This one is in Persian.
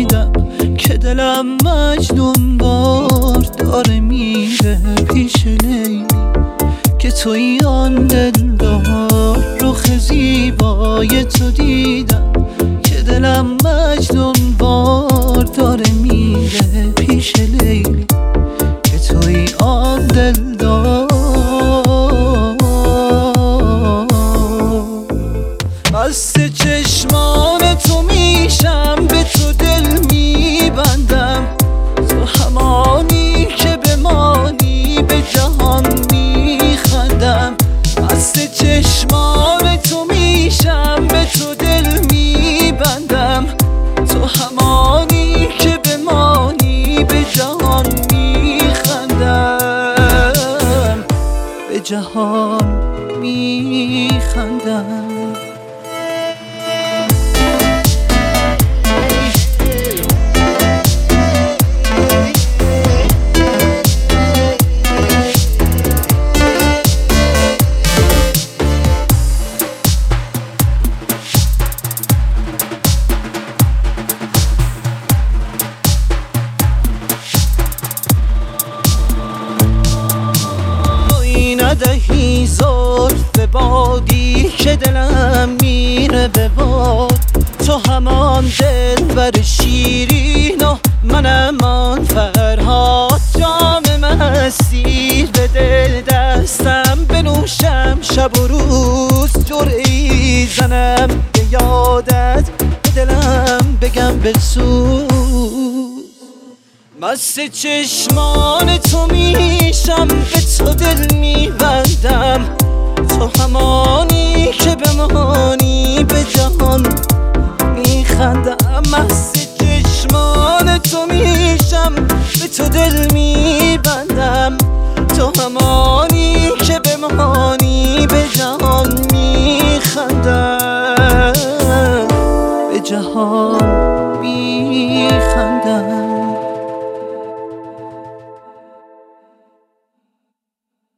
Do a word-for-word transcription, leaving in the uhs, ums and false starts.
دیدم که دلم مجنون وار داره میره پیش لیلی، که توی آن دلدار رخ زیبای تو دیدم که دلم مجنون وار داره میره پیش لیلی، که توی آن دلدار. مست چشمان تو میشم، به تو دل میبندم، تو همانی که بمانی به جهان میخندم. مست چشمان تو میشم، به تو دل میبندم، تو همانی که بمانی به جهان میخندم، به جهان میخندم. ندهی زلف بادی که دلم میره به باد، تو همان دلبر شیرین و منم آن فرهاد. جام مستی بده دستم بنوشم شب و روز، جرعی زنم به یادت به دلم بگم بسوز. مست چشمان تو میشم، به تو دل میبندم، تو همانی که به ما